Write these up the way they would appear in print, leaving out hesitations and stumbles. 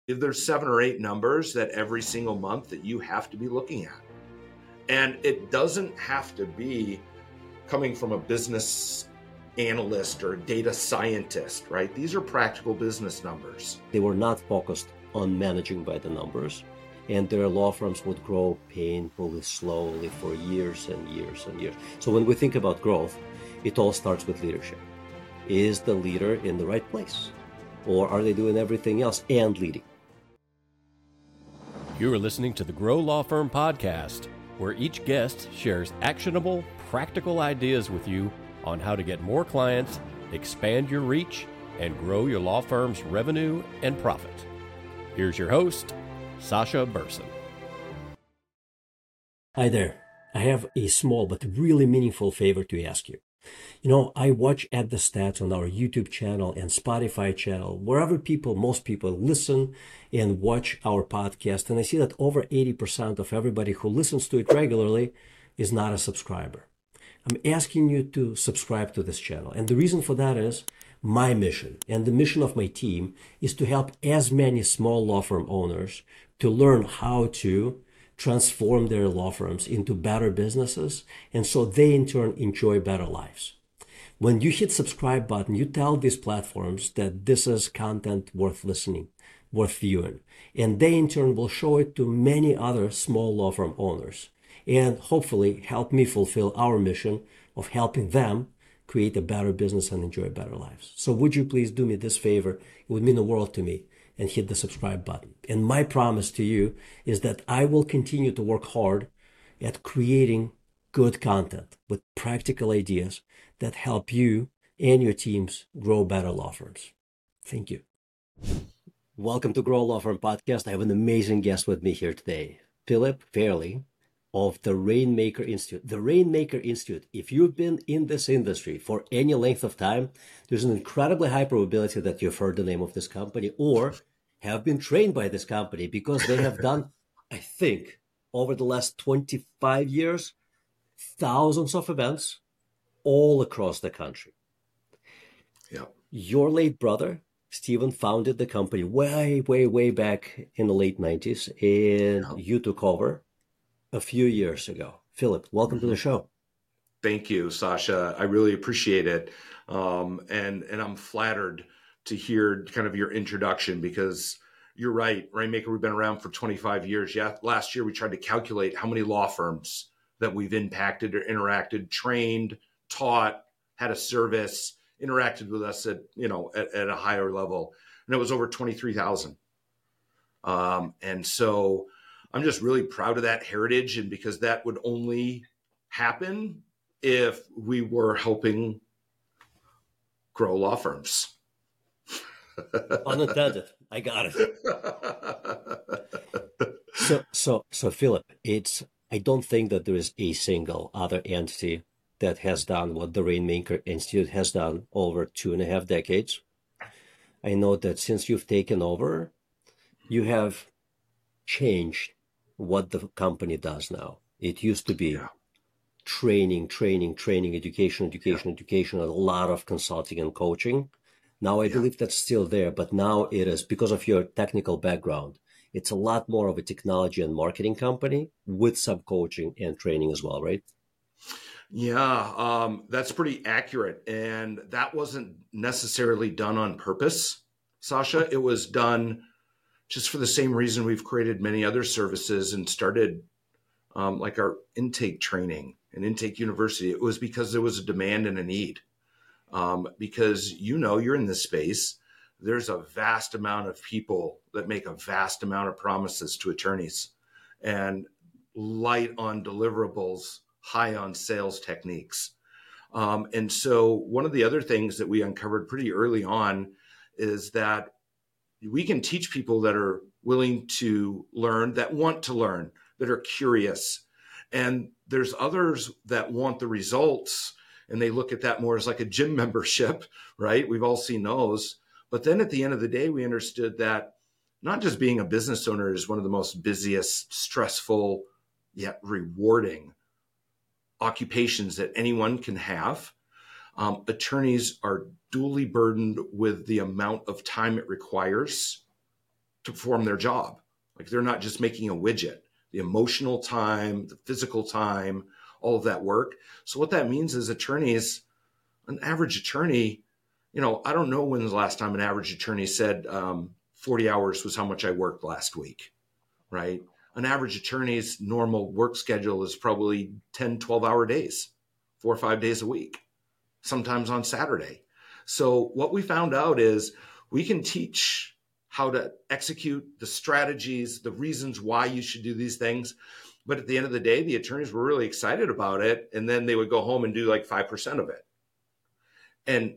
There's 7 or 8 numbers that every single month that you have to be looking at. And it doesn't have to be coming from a business analyst or a data scientist, right? These are practical business numbers. They were not focused on managing by the numbers, and their law firms would grow painfully slowly for years and years and years. So when we think about growth, it all starts with leadership. Is the leader in the right place? Or are they doing everything else and leading? You are listening to the Grow Law Firm Podcast, where each guest shares actionable, practical ideas with you on how to get more clients, expand your reach, and grow your law firm's revenue and profit. Here's your host, Sasha Burson. Hi there. I have a small but really meaningful favor to ask you. I watch at the stats on our YouTube channel and Spotify channel, wherever most people listen and watch our podcast. And I see that over 80% of everybody who listens to it regularly is not a subscriber. I'm asking you to subscribe to this channel. And the reason for that is my mission and the mission of my team is to help as many small law firm owners to learn how to transform their law firms into better businesses, and so they in turn enjoy better lives. When you hit subscribe button, you tell these platforms that this is content worth listening, worth viewing, and they in turn will show it to many other small law firm owners and hopefully help me fulfill our mission of helping them create a better business and enjoy better lives. So would you please do me this favor? It would mean the world to me. And hit the subscribe button. And my promise to you is that I will continue to work hard at creating good content with practical ideas that help you and your teams grow better law firms. Thank you. Welcome to Grow Law Firm Podcast. I have an amazing guest with me here today, Philip Fairley of the Rainmaker Institute. The Rainmaker Institute, if you've been in this industry for any length of time, there's an incredibly high probability that you've heard the name of this company or have been trained by this company, because they have done, I think, over the last 25 years, thousands of events all across the country. Yeah. Your late brother, Stephen, founded the company way, way, way back in the late 90s, and you took over a few years ago. Philip, welcome to the show. Thank you, Sasha. I really appreciate it. And I'm flattered to hear kind of your introduction, because you're right. Rainmaker, we've been around for 25 years. Yeah. Last year, we tried to calculate how many law firms that we've impacted or interacted, trained, taught, had a service, interacted with us at a higher level. And it was over 23,000. And so I'm just really proud of that heritage. And because that would only happen if we were helping grow law firms. Unintended. I got it. So Philip, I don't think that there is a single other entity that has done what the Rainmaker Institute has done over 2.5 decades. I know that since you've taken over, you have changed what the company does now. It used to be training, education, and a lot of consulting and coaching. Now, I believe that's still there, but now it is, because of your technical background, it's a lot more of a technology and marketing company with some coaching and training as well, right? Yeah, that's pretty accurate. And that wasn't necessarily done on purpose, Sasha. It was done just for the same reason we've created many other services and started like our intake training and intake university. It was because there was a demand and a need. Because you're in this space, there's a vast amount of people that make a vast amount of promises to attorneys, and light on deliverables, high on sales techniques. And so one of the other things that we uncovered pretty early on is that we can teach people that are willing to learn, that want to learn, that are curious. And there's others that want the results, and they look at that more as like a gym membership, right? We've all seen those. But then at the end of the day, we understood that not just being a business owner is one of the most busiest, stressful, yet rewarding occupations that anyone can have. Attorneys are duly burdened with the amount of time it requires to perform their job. Like they're not just making a widget, the emotional time, the physical time, all of that work. So what that means is attorneys, an average attorney, I don't know when the last time an average attorney said 40 hours was how much I worked last week, right? An average attorney's normal work schedule is probably 10, 12-hour days, 4 or 5 days a week, sometimes on Saturday. So what we found out is we can teach how to execute the strategies, the reasons why you should do these things. But at the end of the day, the attorneys were really excited about it. And then they would go home and do like 5% of it. And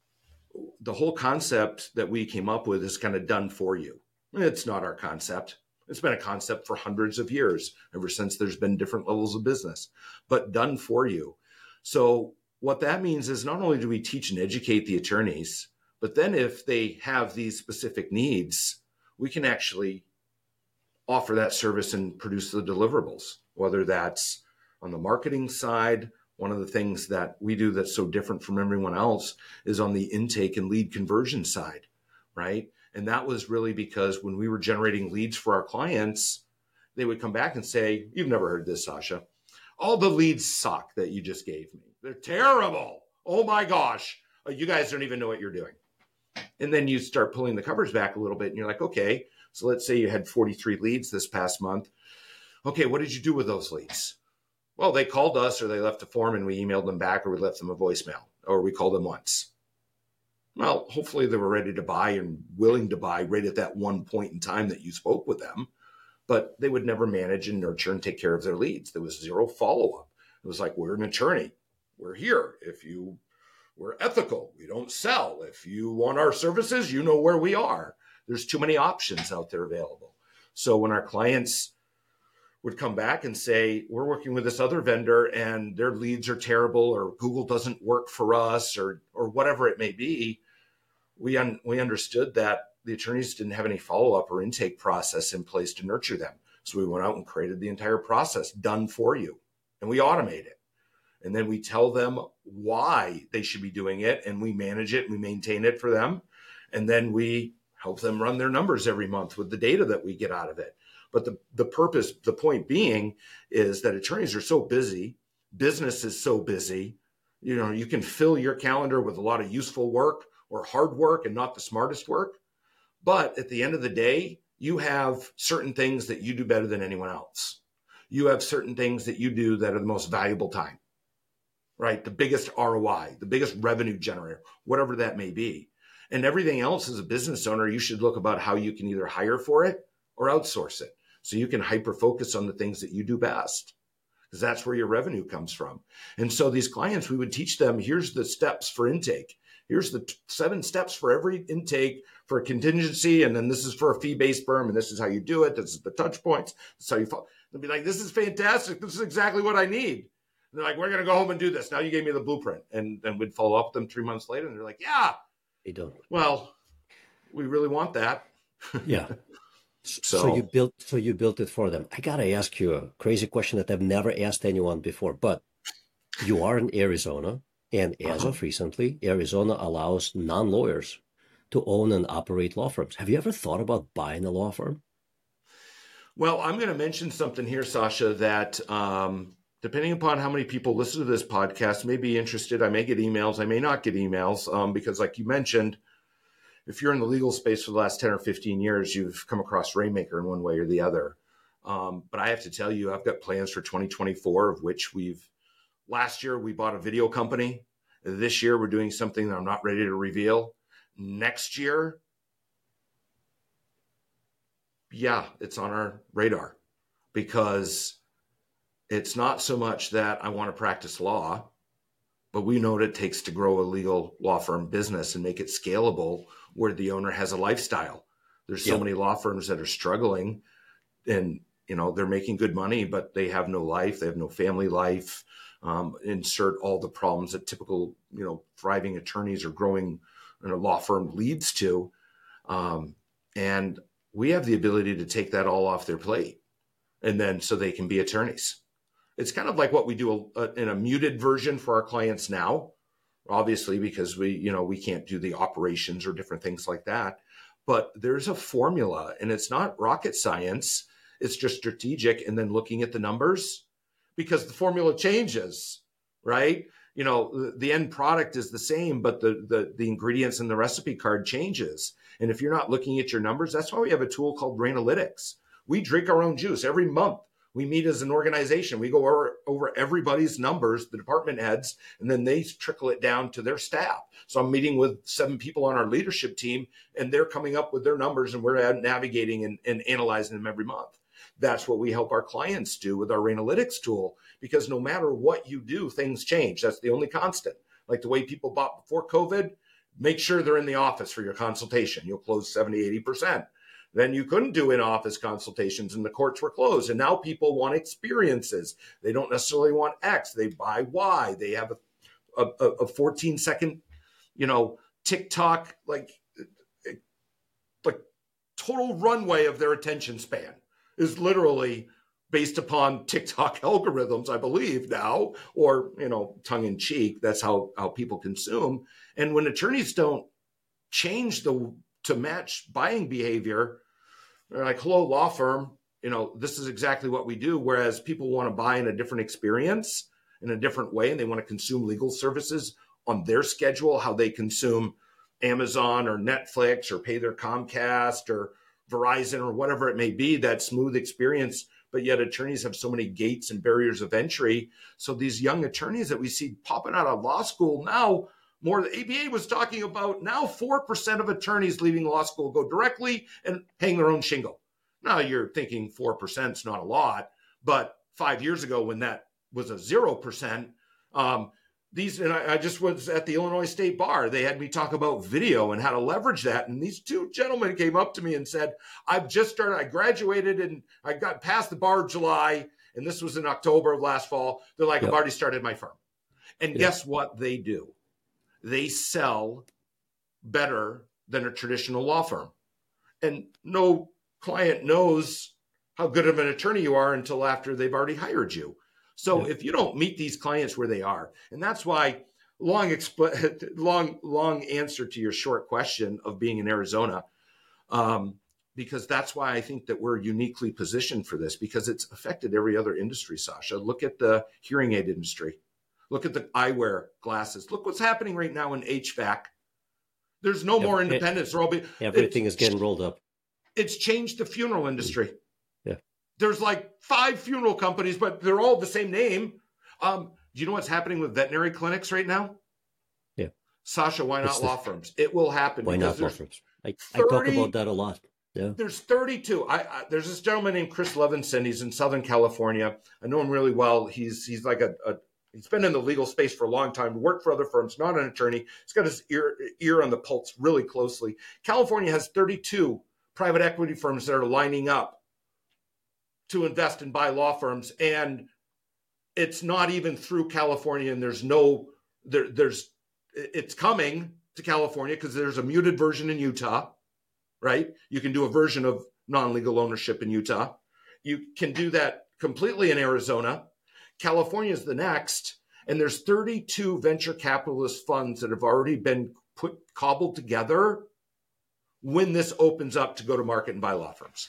the whole concept that we came up with is kind of done for you. It's not our concept. It's been a concept for hundreds of years, ever since there's been different levels of business, but done for you. So what that means is not only do we teach and educate the attorneys, but then if they have these specific needs, we can actually offer that service and produce the deliverables, whether that's on the marketing side. One of the things that we do that's so different from everyone else is on the intake and lead conversion side, right? And that was really because when we were generating leads for our clients, they would come back and say, "You've never heard this, Sasha. All the leads suck that you just gave me. They're terrible. Oh my gosh. You guys don't even know what you're doing." And then you start pulling the covers back a little bit and you're like, okay, so let's say you had 43 leads this past month. Okay, what did you do with those leads? Well, they called us or they left a form and we emailed them back, or we left them a voicemail, or we called them once. Well, hopefully they were ready to buy and willing to buy right at that one point in time that you spoke with them, but they would never manage and nurture and take care of their leads. There was zero follow-up. It was like, we're an attorney. We're here. We're ethical. We don't sell. If you want our services, you know where we are. There's too many options out there available. So when our clients would come back and say, we're working with this other vendor and their leads are terrible, or Google doesn't work for us, or whatever it may be, we understood that the attorneys didn't have any follow-up or intake process in place to nurture them. So we went out and created the entire process done for you, and we automate it. And then we tell them why they should be doing it, and we manage it and we maintain it for them. And then we help them run their numbers every month with the data that we get out of it. But the point being is that attorneys are so busy, business is so busy, you can fill your calendar with a lot of useful work or hard work and not the smartest work. But at the end of the day, you have certain things that you do better than anyone else. You have certain things that you do that are the most valuable time, right? The biggest ROI, the biggest revenue generator, whatever that may be. And everything else as a business owner, you should look about how you can either hire for it or outsource it. So you can hyper focus on the things that you do best, because that's where your revenue comes from. And so these clients, we would teach them, here's the steps for intake. Here's the 7 steps for every intake for a contingency. And then this is for a fee-based firm. And this is how you do it. This is the touch points. This is how you follow. They'll be like, this is fantastic. This is exactly what I need. And they're like, we're going to go home and do this. Now you gave me the blueprint. And then we'd follow up with them 3 months later. And they're like, yeah. They don't. Well, we really want that. Yeah. So you built it for them. I gotta ask you a crazy question that I've never asked anyone before, but you are in Arizona, and as of recently, Arizona allows non-lawyers to own and operate law firms. Have you ever thought about buying a law firm? Well, I'm going to mention something here, Sasha, that depending upon how many people listen to this podcast may be interested. I may get emails, I may not get emails, because like you mentioned, if you're in the legal space for the last 10 or 15 years, you've come across Rainmaker in one way or the other. But I have to tell you, I've got plans for 2024, of which last year we bought a video company. This year we're doing something that I'm not ready to reveal. Next year, yeah, it's on our radar, because it's not so much that I want to practice law, but we know what it takes to grow a legal law firm business and make it scalable where the owner has a lifestyle. There's so many law firms that are struggling, and they're making good money, but they have no life. They have no family life. Insert all the problems that typical, thriving attorneys or growing in a law firm leads to. And we have the ability to take that all off their plate, and then so they can be attorneys. It's kind of like what we do in a muted version for our clients now, obviously, because we can't do the operations or different things like that. but there's a formula, and it's not rocket science. It's just strategic, and then looking at the numbers, because the formula changes, right? The end product is the same, but the ingredients in the recipe card changes. And if you're not looking at your numbers, that's why we have a tool called Rainalytics. We drink our own juice every month. We meet as an organization. We go over everybody's numbers, the department heads, and then they trickle it down to their staff. So I'm meeting with 7 people on our leadership team, and they're coming up with their numbers, and we're navigating and analyzing them every month. That's what we help our clients do with our Rainalytics tool, because no matter what you do, things change. That's the only constant. Like the way people bought before COVID, make sure they're in the office for your consultation. You'll close 70, 80%. Then you couldn't do in-office consultations and the courts were closed. And now people want experiences. They don't necessarily want X. They buy Y. They have a 14-second, TikTok, like total runway of their attention span is literally based upon TikTok algorithms, I believe now, or, tongue in cheek. That's how people consume. And when attorneys don't change to match buying behavior, they're like, hello, law firm, this is exactly what we do. Whereas people want to buy in a different experience in a different way, and they want to consume legal services on their schedule, how they consume Amazon or Netflix or pay their Comcast or Verizon or whatever it may be, that smooth experience. But yet attorneys have so many gates and barriers of entry. So these young attorneys that we see popping out of law school now, more, the ABA was talking about now 4% of attorneys leaving law school go directly and hang their own shingle. Now you're thinking 4% is not a lot, but 5 years ago when that was a 0%, and I just was at the Illinois State Bar. They had me talk about video and how to leverage that. And these 2 gentlemen came up to me and said, I've just started, I graduated and I got past the bar in July. And this was in October of last fall. They're like, I've already started my firm. And guess what they do? They sell better than a traditional law firm. And no client knows how good of an attorney you are until after they've already hired you. So if you don't meet these clients where they are, and that's why long answer to your short question of being in Arizona, because that's why I think that we're uniquely positioned for this, because it's affected every other industry, Sasha. Look at the hearing aid industry. Look at the eyewear glasses. Look what's happening right now in HVAC. There's no more independence. Everything is getting rolled up. It's changed the funeral industry. Yeah. There's like 5 funeral companies, but they're all the same name. Do you know what's happening with veterinary clinics right now? Yeah. Sasha, why not law firms? It will happen. Why not law firms? I talk about that a lot. Yeah. There's 32. There's this gentleman named Chris Levinson. He's in Southern California. I know him really well. He's like he's been in the legal space for a long time, worked for other firms, not an attorney. He's got his ear on the pulse really closely. California has 32 private equity firms that are lining up to invest and buy law firms. And it's not even through California. And it's coming to California because there's a muted version in Utah, right? You can do a version of non-legal ownership in Utah. You can do that completely in Arizona. California is the next, and there's 32 venture capitalist funds that have already been cobbled together when this opens up to go to market and buy law firms.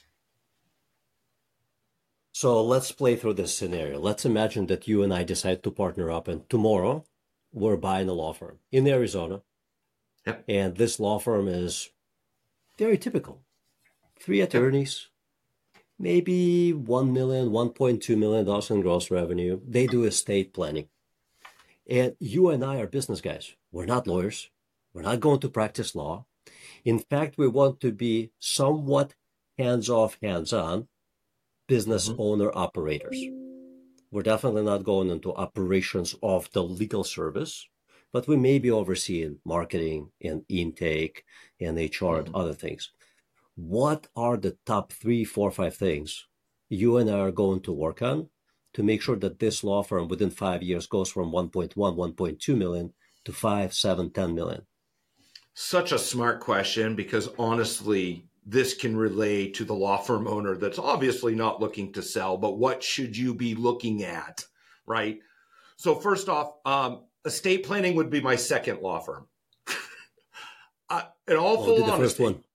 So let's play through this scenario. Let's imagine that you and I decide to partner up, and tomorrow we're buying a law firm in Arizona. Yep. And this law firm is very typical. 3 attorneys. Maybe $1 million, $1.2 million in gross revenue. They do estate planning. And you and I are business guys. We're not lawyers. We're not going to practice law. In fact, we want to be somewhat hands-off, hands-on business owner operators. We're definitely not going into operations of the legal service, but we may be overseeing marketing and intake and HR and other things. What are the top 3, 4, 5 things you and I are going to work on to make sure that this law firm within 5 years goes from 1.1, 1.2 million to 5, 7, 10 million? Such a smart question, because honestly, this can relate to the law firm owner that's obviously not looking to sell, but what should you be looking at, right? So first off, estate planning would be my second law firm. In all full honesty, the first one.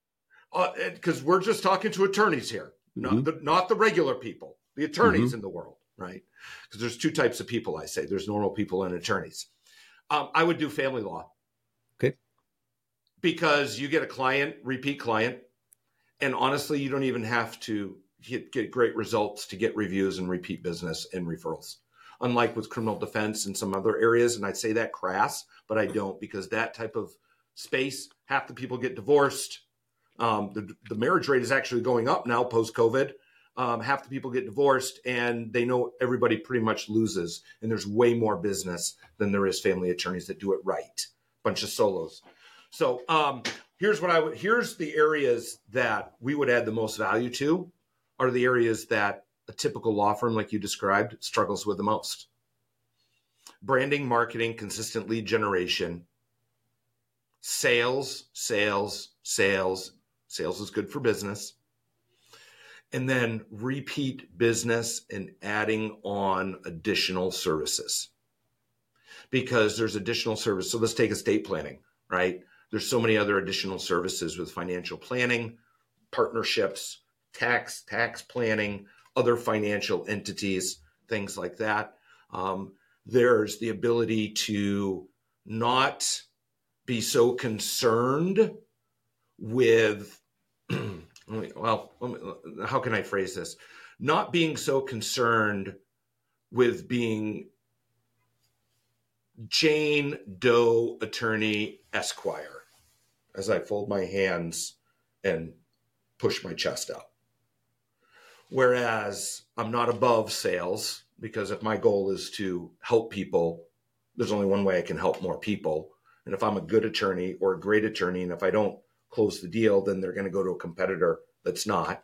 Because we're just talking to attorneys here, not the regular people, the attorneys in the world, right? Because there's two types of people, I say. There's normal people and attorneys. I would do family law. Okay. Because you get a client, repeat client, and honestly, you don't even have to get great results to get reviews and repeat business and referrals. Unlike with criminal defense and some other areas, and I'd say that crass, but I don't, because that type of space, half the people get divorced. The marriage rate is actually going up now post-COVID. Half the people get divorced, and they know everybody pretty much loses. And there's way more business than there is family attorneys that do it right. Bunch of solos. So here's the areas that we would add the most value to are the areas that a typical law firm like you described struggles with the most. Branding, marketing, consistent lead generation, sales. Sales is good for business. And then repeat business and adding on additional services. Because there's additional service. So let's take estate planning, right? There's so many other additional services with financial planning, partnerships, tax planning, other financial entities, things like that. There's the ability to not be so concerned with, how can I phrase this? Not being so concerned with being Jane Doe Attorney Esquire, as I fold my hands and push my chest out. Whereas I'm not above sales, because if my goal is to help people, there's only one way I can help more people. And if I'm a good attorney or a great attorney, and if I don't close the deal, then they're going to go to a competitor that's not.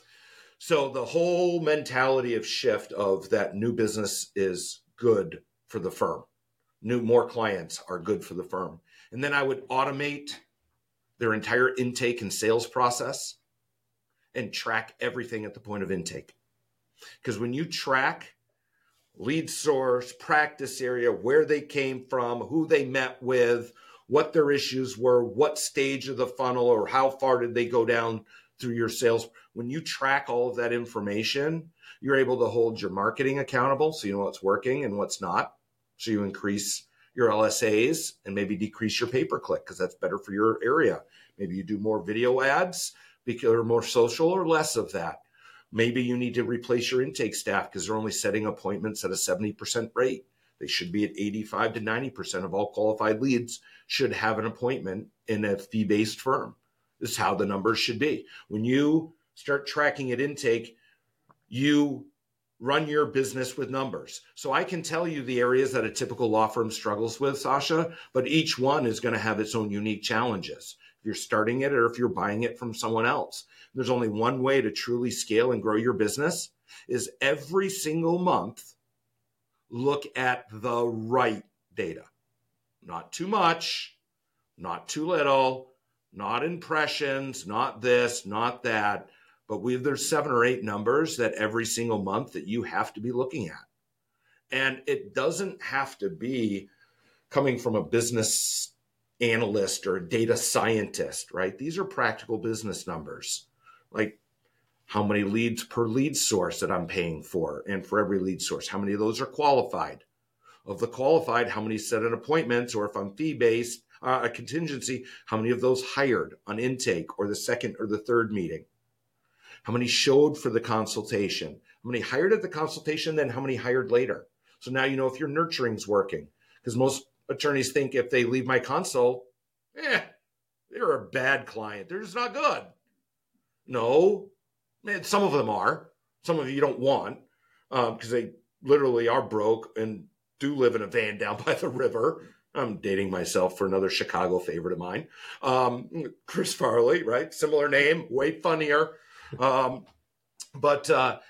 So the whole mentality of shift of that new business is good for the firm. More clients are good for the firm. And then I would automate their entire intake and sales process and track everything at the point of intake. Because when you track lead source, practice area, where they came from, who they met with, what their issues were, what stage of the funnel or how far did they go down through your sales. When you track all of that information, you're able to hold your marketing accountable so you know what's working and what's not. So you increase your LSAs and maybe decrease your pay-per-click because that's better for your area. Maybe you do more video ads or more social or less of that. Maybe you need to replace your intake staff because they're only setting appointments at a 70% rate. They should be at 85 to 90% of all qualified leads should have an appointment in a fee-based firm. This is how the numbers should be. When you start tracking at intake, you run your business with numbers. So I can tell you the areas that a typical law firm struggles with, Sasha, but each one is going to have its own unique challenges. If you're starting it or if you're buying it from someone else, there's only one way to truly scale and grow your business is every single month, look at the right data. Not too much, not too little, not impressions, not this, not that. But there's 7 or 8 numbers that every single month that you have to be looking at. And it doesn't have to be coming from a business analyst or a data scientist, right? These are practical business numbers, like how many leads per lead source that I'm paying for. And for every lead source, how many of those are qualified? Of the qualified, how many set an appointments, or if I'm fee-based, a contingency, how many of those hired on intake or the second or the third meeting? How many showed for the consultation? How many hired at the consultation, then how many hired later? So now you know if your nurturing's working. Because most attorneys think if they leave my consult, they're a bad client. They're just not good. No, some of them are. Some of you don't want because they literally are broke and do live in a van down by the river. I'm dating myself for another Chicago favorite of mine. Chris Farley, right? Similar name, way funnier. But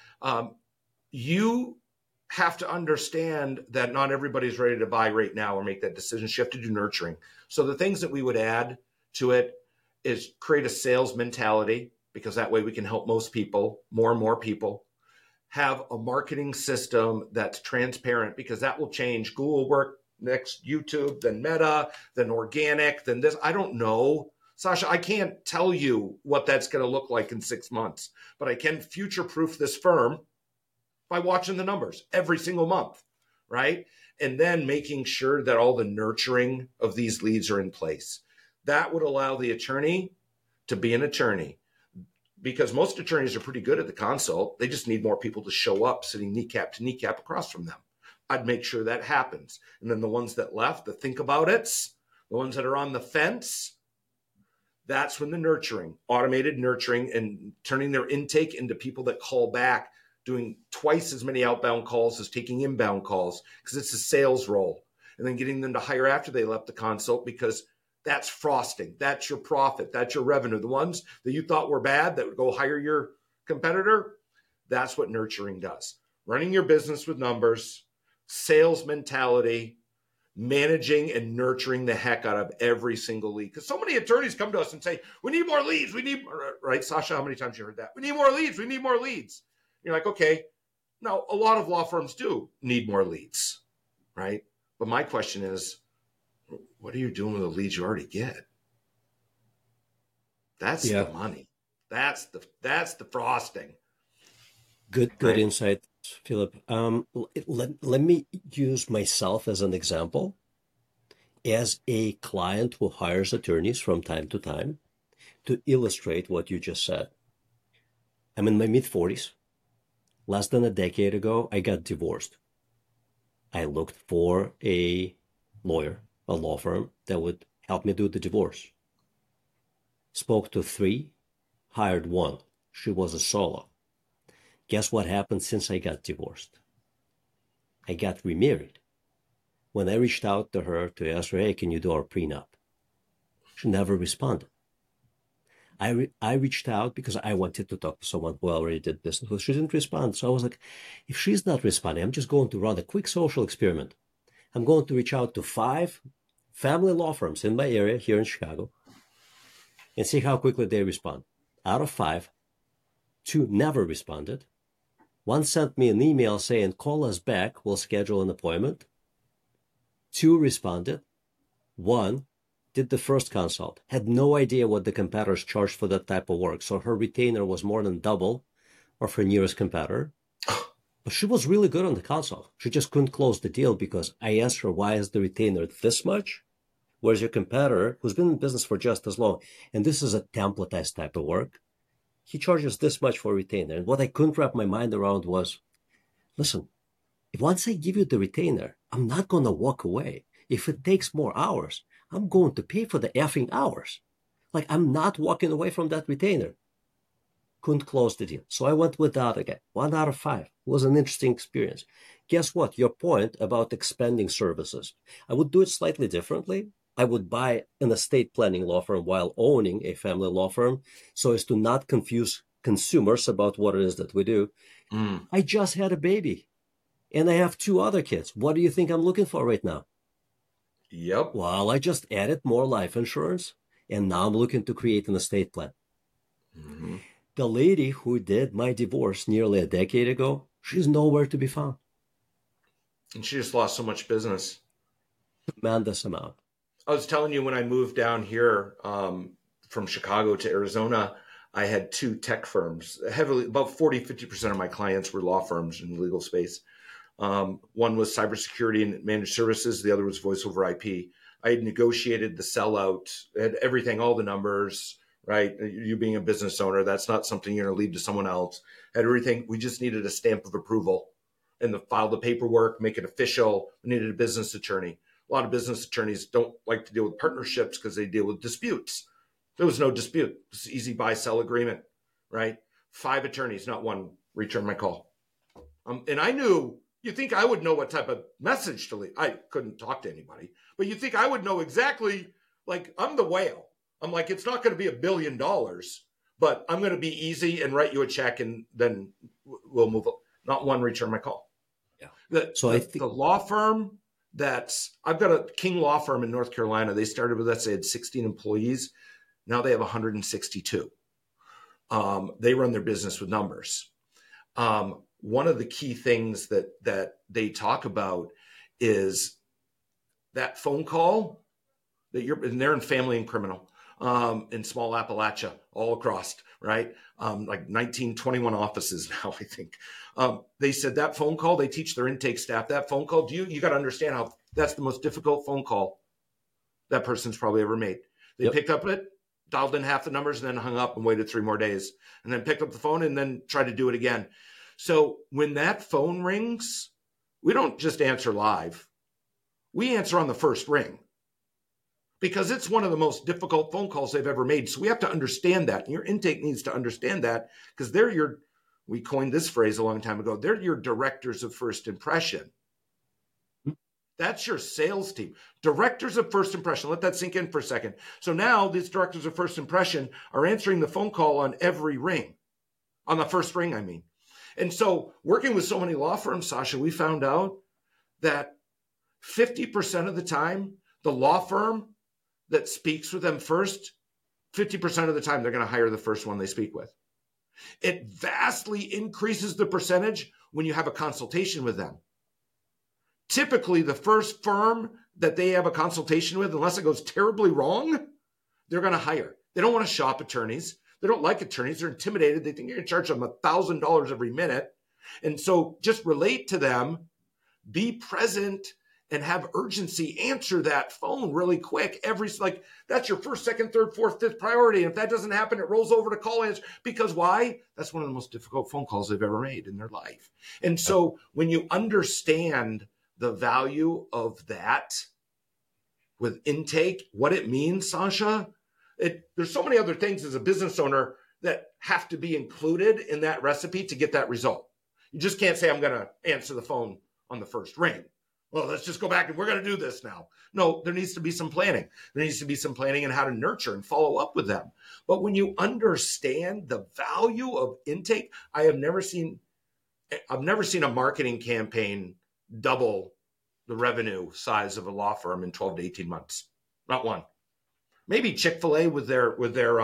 you have to understand that not everybody's ready to buy right now or make that decision. So you have to do nurturing. So the things that we would add to it is create a sales mentality, because that way we can help most people, more and more people. Have a marketing system that's transparent, because that will change. Google will work next, YouTube, then Meta, then organic, then this. I don't know. Sasha, I can't tell you what that's going to look like in 6 months, but I can future-proof this firm by watching the numbers every single month, right? And then making sure that all the nurturing of these leads are in place. That would allow the attorney to be an attorney, because most attorneys are pretty good at the consult. They just need more people to show up sitting kneecap to kneecap across from them. I'd make sure that happens. And then the ones that left, the think about it's, the ones that are on the fence, that's when the nurturing, automated nurturing, and turning their intake into people that call back, doing twice as many outbound calls as taking inbound calls, because it's a sales role. And then getting them to hire after they left the consult, because that's frosting. That's your profit. That's your revenue. The ones that you thought were bad that would go hire your competitor, that's what nurturing does. Running your business with numbers, sales mentality, managing and nurturing the heck out of every single lead. Because so many attorneys come to us and say, we need more leads. We need more, right? Sasha, how many times you heard that? We need more leads. We need more leads. You're like, okay. Now, a lot of law firms do need more leads, right? But my question is, what are you doing with the leads you already get? That's the money. That's the frosting. Good insight, Philip. Let me use myself as an example. As a client who hires attorneys from time to time, to illustrate what you just said. I'm in my mid-40s. Less than a decade ago, I got divorced. I looked for a lawyer, a law firm that would help me do the divorce. Spoke to 3, hired 1. She was a solo. Guess what happened since I got divorced? I got remarried. When I reached out to her to ask her, hey, can you do our prenup? She never responded. I reached out because I wanted to talk to someone who already did business, but she didn't respond. So I was like, if she's not responding, I'm just going to run a quick social experiment. I'm going to reach out to 5 family law firms in my area here in Chicago and see how quickly they respond. Out of 5, 2 never responded. 1 sent me an email saying, call us back, we'll schedule an appointment. 2 responded. 1 did the first consult, had no idea what the competitors charged for that type of work. So her retainer was more than double of her nearest competitor. But she was really good on the consult. She just couldn't close the deal because I asked her, why is the retainer this much? Whereas your competitor, who's been in business for just as long, and this is a templatized type of work, he charges this much for retainer. And what I couldn't wrap my mind around was, listen, if once I give you the retainer, I'm not going to walk away. If it takes more hours, I'm going to pay for the effing hours. Like, I'm not walking away from that retainer. Couldn't close the deal. So I went with that again. 1 out of 5. It was an interesting experience. Guess what? Your point about expanding services. I would do it slightly differently. I would buy an estate planning law firm while owning a family law firm so as to not confuse consumers about what it is that we do. I just had a baby and I have 2 other kids. What do you think I'm looking for right now? Yep. Well, I just added more life insurance and now I'm looking to create an estate plan. Mm-hmm. The lady who did my divorce nearly a decade ago, she's nowhere to be found. And she just lost so much business. Tremendous amount. I was telling you when I moved down here from Chicago to Arizona, I had 2 tech firms. Heavily, about 40-50% of my clients were law firms in the legal space. One was cybersecurity and managed services. The other was voice over IP. I had negotiated the sellout, had everything, all the numbers, right? You being a business owner, that's not something you're going to leave to someone else. Had everything. We just needed a stamp of approval and file the paperwork, make it official. We needed a business attorney. A lot of business attorneys don't like to deal with partnerships because they deal with disputes. There was no dispute. It's an easy buy-sell agreement, right? 5 attorneys, not 1, returned my call. And I knew, you think I would know what type of message to leave. I couldn't talk to anybody, but you think I would know exactly, like, I'm the whale. I'm like, it's not going to be $1 billion, but I'm going to be easy and write you a check and then we'll move on. Not 1 return my call. Yeah. The law firm I've got a King law firm in North Carolina. They started with us, they had 16 employees. Now they have 162. They run their business with numbers. One of the key things that they talk about is that phone call and they're in family and criminal. in small Appalachia, all across, right? Like 1921 offices now, I think. They said that phone call, they teach their intake staff that phone call. You got to understand how that's the most difficult phone call that person's probably ever made. They picked up it, dialed in half the numbers, and then hung up and waited 3 more days, and then picked up the phone and then tried to do it again. So when that phone rings, we don't just answer live. We answer on the first ring because it's one of the most difficult phone calls they've ever made. So we have to understand that. And your intake needs to understand that because we coined this phrase a long time ago, they're your directors of first impression. That's your sales team. Directors of first impression. Let that sink in for a second. So now these directors of first impression are answering the phone call on every ring, on the first ring, I mean. And so working with so many law firms, Sasha, we found out that 50% of the time, the law firm that speaks with them first, 50% of the time, they're going to hire the first one they speak with. It vastly increases the percentage when you have a consultation with them. Typically, the first firm that they have a consultation with, unless it goes terribly wrong, they're going to hire. They don't want to shop attorneys. They don't like attorneys. They're intimidated. They think you're going to charge them $1,000 every minute. And so just relate to them, be present, and have urgency. Answer that phone really quick. That's your first, second, third, fourth, fifth priority. And if that doesn't happen, it rolls over to call answer. Because why? That's one of the most difficult phone calls they've ever made in their life. And so when you understand the value of that with intake, what it means, Sasha, there's so many other things as a business owner that have to be included in that recipe to get that result. You just can't say, I'm going to answer the phone on the first ring. Well, let's just go back and we're going to do this now. No, there needs to be some planning. There needs to be some planning in how to nurture and follow up with them. But when you understand the value of intake, I've never seen a marketing campaign double the revenue size of a law firm in 12 to 18 months. Not one. Maybe Chick-fil-A with their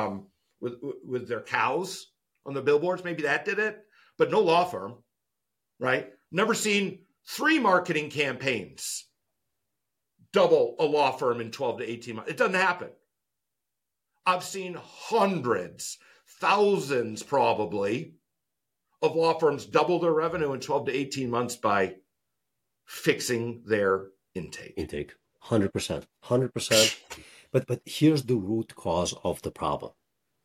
cows on the billboards, maybe that did it, but no law firm, right? Never seen 3 marketing campaigns double a law firm in 12 to 18 months. It doesn't happen. I've seen hundreds, thousands probably, of law firms double their revenue in 12 to 18 months by fixing their intake. 100%. But here's the root cause of the problem.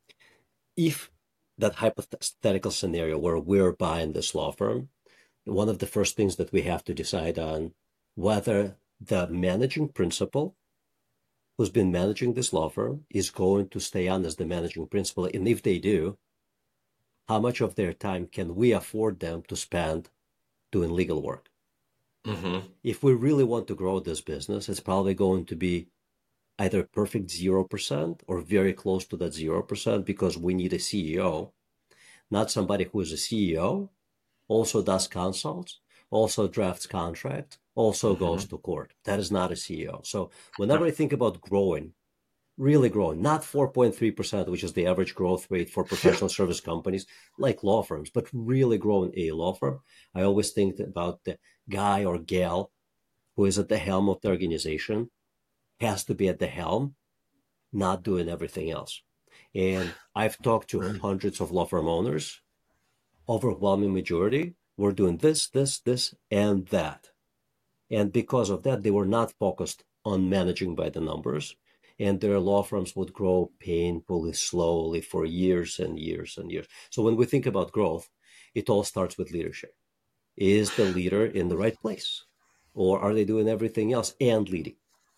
If that hypothetical scenario where we're buying this law firm, one of the first things that we have to decide on whether the managing principal who's been managing this law firm is going to stay on as the managing principal. And if they do, how much of their time can we afford them to spend doing legal work? Mm-hmm. If we really want to grow this business, it's probably going to be either perfect 0% or very close to that 0% because we need a CEO, not somebody who is a CEO, also does consults, also drafts contracts, also goes to court. That is not a CEO. So whenever I think about growing, really growing, not 4.3%, which is the average growth rate for professional service companies like law firms, but really growing a law firm, I always think about the guy or gal who is at the helm of the organization has to be at the helm, not doing everything else. And I've talked to hundreds of law firm owners. Overwhelming majority were doing this, and that. And because of that, they were not focused on managing by the numbers. And their law firms would grow painfully slowly for years and years and years. So when we think about growth, it all starts with leadership. Is the leader in the right place? Or are they doing everything else and leading?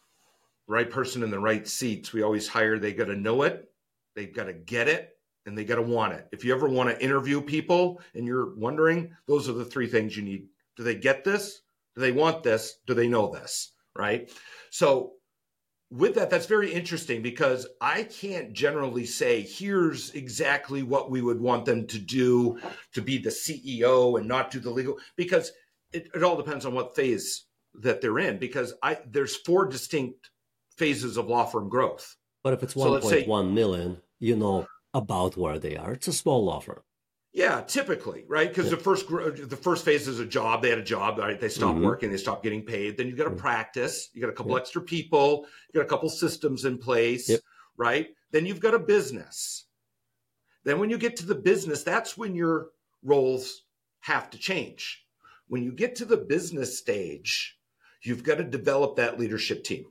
Right person in the right seats. We always hire, they got to know it, they've got to get it, and they got to want it. If you ever want to interview people and you're wondering, those are the 3 things you need. Do they get this? Do they want this? Do they know this? Right? So with that, that's very interesting because I can't generally say, here's exactly what we would want them to do to be the CEO and not do the legal, because it all depends on what phase that they're in, because there's 4 distinct phases of law firm growth. But if it's 1.1 million, you know about where they are. It's a small law firm. Yeah, typically, right? Because the first phase is a job. They had a job, right? They stopped working. They stopped getting paid. Then you got to practice. You got a couple extra people. You got a couple systems in place, right? Then you've got a business. Then when you get to the business, that's when your roles have to change. When you get to the business stage, you've got to develop that leadership team.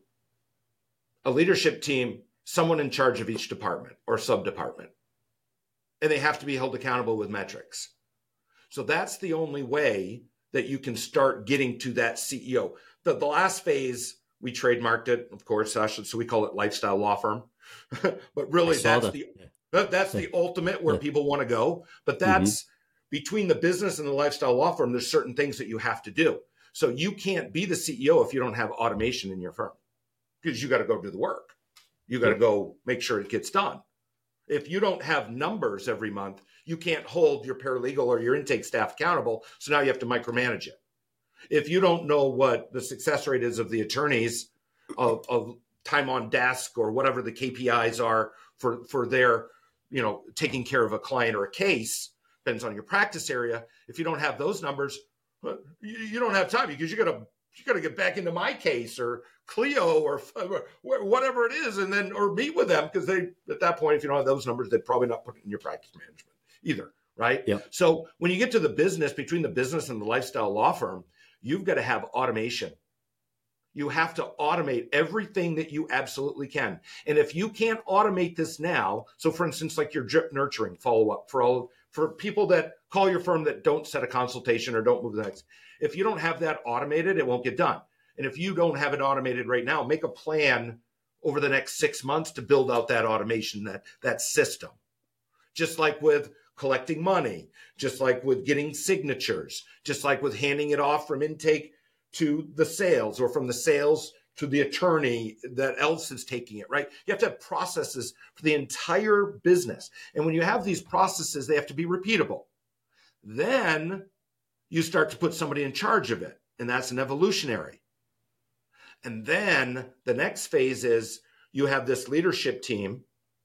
A leadership team, someone in charge of each department or sub-department. And they have to be held accountable with metrics. So that's the only way that you can start getting to that CEO. The last phase, we trademarked it, of course, Sasha, so we call it lifestyle law firm. But really, that's the ultimate where people want to go. But that's between the business and the lifestyle law firm, there's certain things that you have to do. So you can't be the CEO if you don't have automation in your firm, because you got to go do the work. You got to go make sure it gets done. If you don't have numbers every month, you can't hold your paralegal or your intake staff accountable. So now you have to micromanage it. If you don't know what the success rate is of the attorneys of time on desk or whatever the KPIs are for their, taking care of a client or a case, depends on your practice area. If you don't have those numbers, you don't have time, because you got to get back into my case or Clio or whatever it is, and then or meet with them, because they, at that point, if you don't have those numbers, they'd probably not put it in your practice management either, right? Yep. So when you get to the business, between the business and the lifestyle law firm, you've got to have automation. You have to automate everything that you absolutely can. And if you can't automate this now, so for instance, like your drip nurturing follow-up for people that call your firm that don't set a consultation or don't move the next, if you don't have that automated, it won't get done. And if you don't have it automated right now, make a plan over the next 6 months to build out that automation, that system. Just like with collecting money, just like with getting signatures, just like with handing it off from intake to the sales, or from the sales to the attorney that else is taking it, right? You have to have processes for the entire business. And when you have these processes, they have to be repeatable. Then you start to put somebody in charge of it, and that's an evolutionary. And then the next phase is you have this leadership team,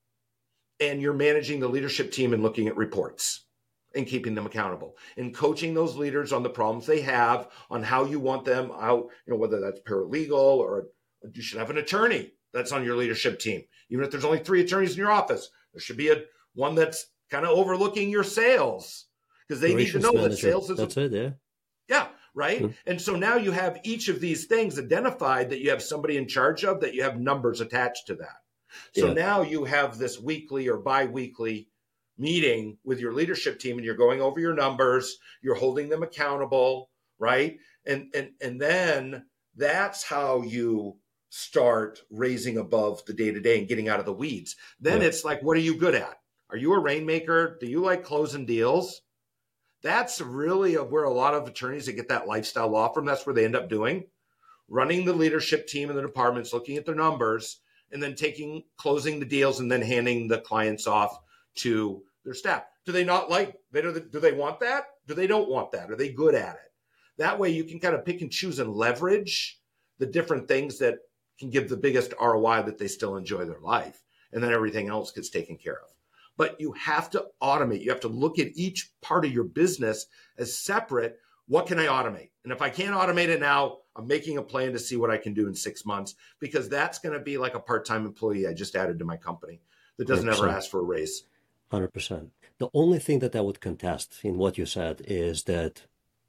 and you're managing the leadership team and looking at reports and keeping them accountable and coaching those leaders on the problems they have, on how you want them out, whether that's paralegal or you should have an attorney that's on your leadership team. Even if there's only 3 attorneys in your office, there should be one that's kind of overlooking your sales, because they need to know that sales is. That's it, yeah. Yeah, right? Mm-hmm. And so now you have each of these things identified that you have somebody in charge of, that you have numbers attached to that. So now you have this weekly or bi-weekly meeting with your leadership team, and you're going over your numbers, you're holding them accountable, right? And then that's how you start raising above the day-to-day and getting out of the weeds. Then it's like, what are you good at? Are you a rainmaker? Do you like closing deals? That's really where a lot of attorneys that get that lifestyle law firm, that's where they end up doing, running the leadership team in the departments, looking at their numbers, and then closing the deals, and then handing the clients off to their staff. Do they not do they want that? Do they don't want that? Are they good at it? That way you can kind of pick and choose and leverage the different things that can give the biggest ROI, that they still enjoy their life. And then everything else gets taken care of. But you have to automate. You have to look at each part of your business as separate. What can I automate? And if I can't automate it now, I'm making a plan to see what I can do in 6 months, because that's going to be like a part-time employee I just added to my company that doesn't 100%. ever ask for a raise. 100%. The only thing that I would contest in what you said is that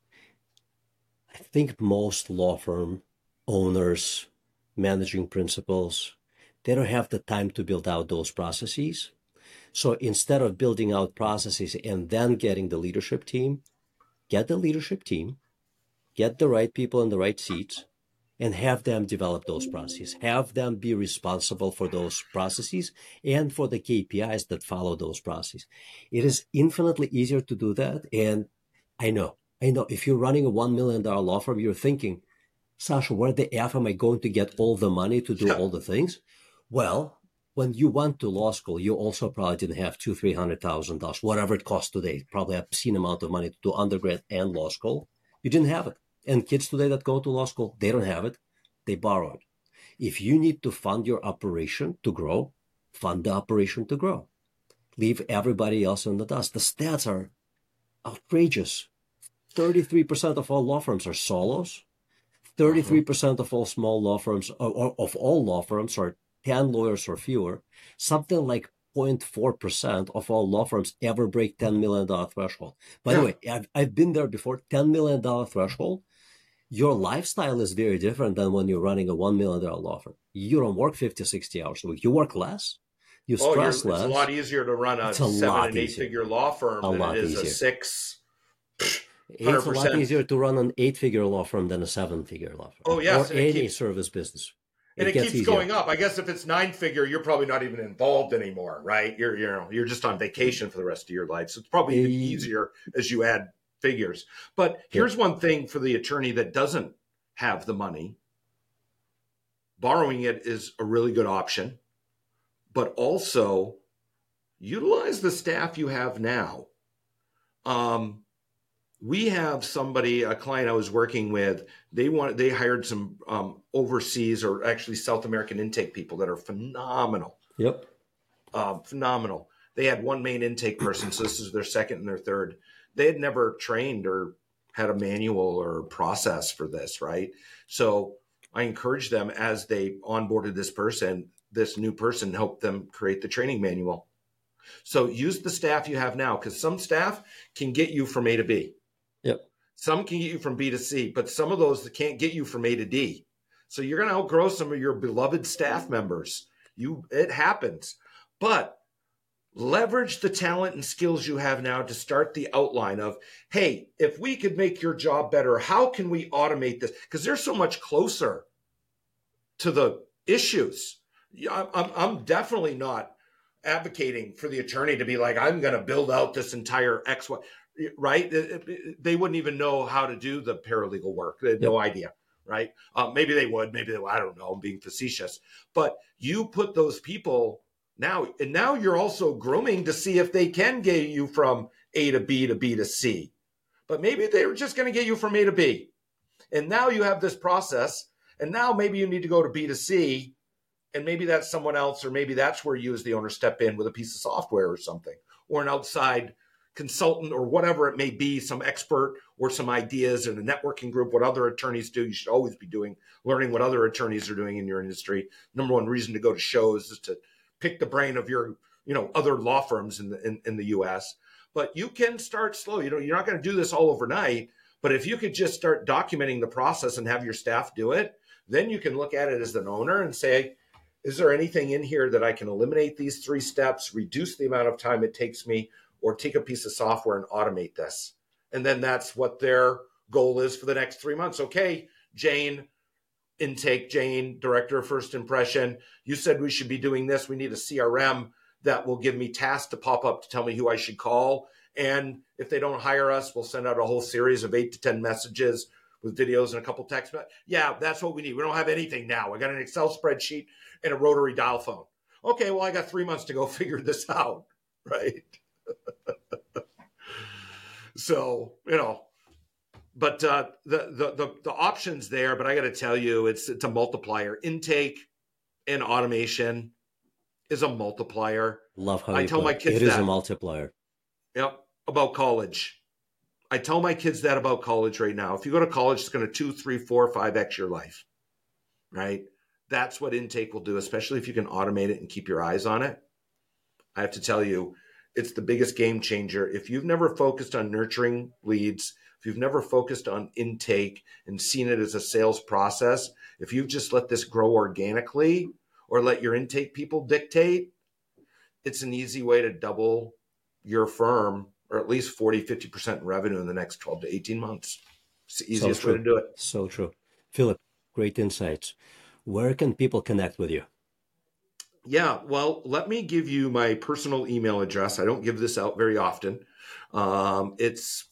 I think most law firm owners, managing principals, they don't have the time to build out those processes. So instead of building out processes and then getting the leadership team, get the leadership team, get the right people in the right seats, and have them develop those processes. Have them be responsible for those processes and for the KPIs that follow those processes. It is infinitely easier to do that. And I know, if you're running a $1 million law firm, you're thinking, Sasha, where the F am I going to get all the money to do all the things? Well, when you went to law school, you also probably didn't have $200,000-$300,000, whatever it costs today, probably an obscene amount of money to do undergrad and law school. You didn't have it. And kids today that go to law school, they don't have it. They borrow it. If you need to fund your operation to grow, fund the operation to grow. Leave everybody else in the dust. The stats are outrageous. 33% of all law firms are solos. 33% of all small law firms, or of all law firms, are 10 lawyers or fewer, something like 0.4% of all law firms ever break $10 million threshold. By the way, I've been there before. $10 million threshold. Your lifestyle is very different than when you're running a $1 million law firm. You don't work 50, 60 hours a week. You work less. You stress less. It's a lot easier to run a 7 and 8 figure law firm than it is a 6. 100%. It's a lot easier to run an 8-figure law firm than a 7-figure law firm. Oh, yes. Or any service business. And it keeps going up. I guess if it's 9-figure, you're probably not even involved anymore, right? You're just on vacation for the rest of your life. So it's probably even easier as you add figures. But here's one thing for the attorney that doesn't have the money. Borrowing it is a really good option, but also utilize the staff you have now. We have a client I was working with, they hired some overseas or actually South American intake people that are phenomenal. Yep. Phenomenal. They had one main intake person, so this is their second and their third. They had never trained or had a manual or process for this, right? So I encouraged them as they onboarded this new person helped them create the training manual. So use the staff you have now, because some staff can get you from A to B. Yep. Some can get you from B to C, but some of those that can't get you from A to D. So you're going to outgrow some of your beloved staff members. It happens. But leverage the talent and skills you have now to start the outline of, hey, if we could make your job better, how can we automate this? Because they're so much closer to the issues. I'm definitely not advocating for the attorney to be like, I'm going to build out this entire XY, right? They wouldn't even know how to do the paralegal work. They had no idea, right? Maybe they would, I don't know, I'm being facetious. But you put those people now, and now you're also grooming to see if they can get you from A to B to B to C. But maybe they were just going to get you from A to B. And now you have this process, and now maybe you need to go to B to C, and maybe that's someone else, or maybe that's where you as the owner step in with a piece of software or something, or an outside consultant or whatever it may be, some expert or some ideas in a networking group, what other attorneys do. You should always be learning what other attorneys are doing in your industry. Number one reason to go to shows is to pick the brain of your, other law firms in the US. But you can start slow. You're not going to do this all overnight, but if you could just start documenting the process and have your staff do it, then you can look at it as an owner and say, is there anything in here that I can eliminate these 3 steps, reduce the amount of time it takes me, or take a piece of software and automate this? And then that's what their goal is for the next 3 months. Okay, Jane, Director of First Impression, you said we should be doing this. We need a CRM that will give me tasks to pop up to tell me who I should call. And if they don't hire us, we'll send out a whole series of 8 to 10 messages with videos and a couple text. Yeah, that's what we need. We don't have anything now. I got an Excel spreadsheet and a rotary dial phone. Okay, well, I got 3 months to go figure this out, right? So, but the options there, but I got to tell you, it's a multiplier. Intake and automation is a multiplier. Love how I tell my kids it is a multiplier. Yep, about college. I tell my kids that about college right now. If you go to college, it's going to 2, 3, 4, 5x your life, right? That's what intake will do, especially if you can automate it and keep your eyes on it. I have to tell you, it's the biggest game changer. If you've never focused on nurturing leads, if you've never focused on intake and seen it as a sales process, if you've just let this grow organically or let your intake people dictate, it's an easy way to double your firm, or at least 40, 50% revenue in the next 12 to 18 months. It's the easiest way to do it. So true. Philip, great insights. Where can people connect with you? Yeah, well, let me give you my personal email address. I don't give this out very often. It's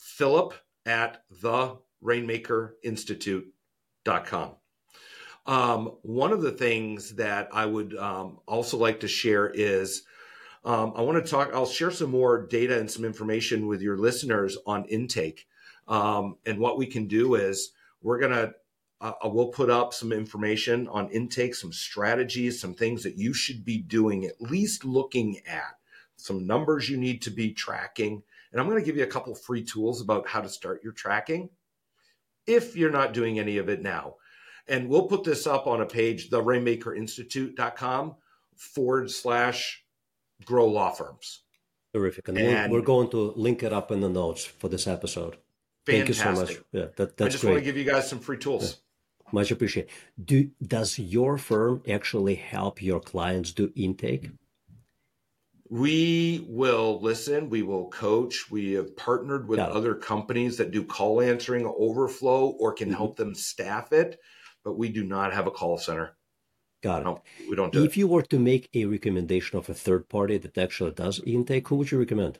philip@therainmakerinstitute.com. One of the things that I would also like to share is I'll share some more data and some information with your listeners on intake. And what we can do is we'll put up some information on intake, some strategies, some things that you should be doing, at least looking at, some numbers you need to be tracking. And I'm going to give you a couple free tools about how to start your tracking if you're not doing any of it now. And we'll put this up on a page, therainmakerinstitute.com. grow law firms. Terrific. And we're going to link it up in the notes for this episode. Thank you so much. Yeah, that's I just great. want to give you guys some free tools. Yeah. Much appreciated. Does your firm actually help your clients do intake? We will listen. We will coach. We have partnered with other companies that do call answering overflow or can help them staff it, but we do not have a call center. Got it. No, we don't do it. If you were to make a recommendation of a third party that actually does intake, who would you recommend?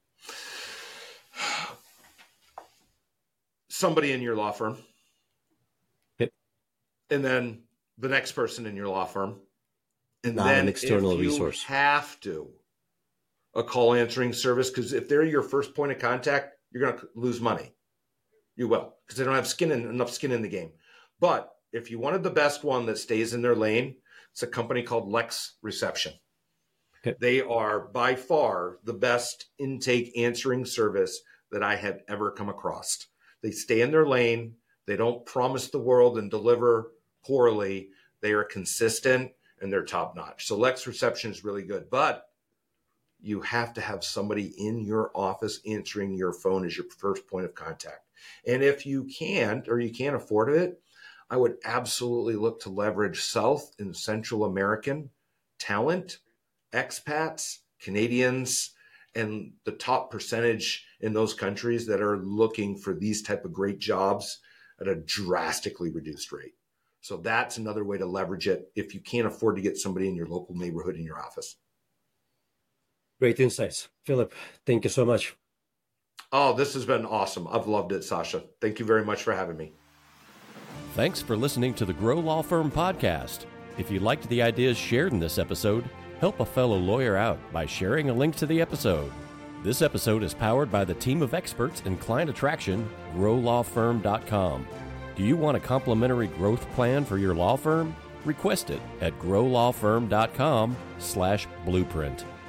Somebody in your law firm. Yep. And then the next person in your law firm. And not then an external if resource. You have to, a call answering service, because if they're your first point of contact, you're going to lose money. You will, because they don't have enough skin in the game. But if you wanted the best one that stays in their lane, it's a company called Lex Reception. Okay. They are by far the best intake answering service that I have ever come across. They stay in their lane. They don't promise the world and deliver poorly. They are consistent and they're top notch. So Lex Reception is really good, but you have to have somebody in your office answering your phone as your first point of contact. And if you can't, or you can't afford it, I would absolutely look to leverage South and Central American talent, expats, Canadians, and the top percentage in those countries that are looking for these type of great jobs at a drastically reduced rate. So that's another way to leverage it if you can't afford to get somebody in your local neighborhood in your office. Great insights. Philip, thank you so much. Oh, this has been awesome. I've loved it, Sasha. Thank you very much for having me. Thanks for listening to the Grow Law Firm podcast. If you liked the ideas shared in this episode, help a fellow lawyer out by sharing a link to the episode. This episode is powered by the team of experts in client attraction, growlawfirm.com. Do you want a complimentary growth plan for your law firm? Request it at growlawfirm.com/blueprint.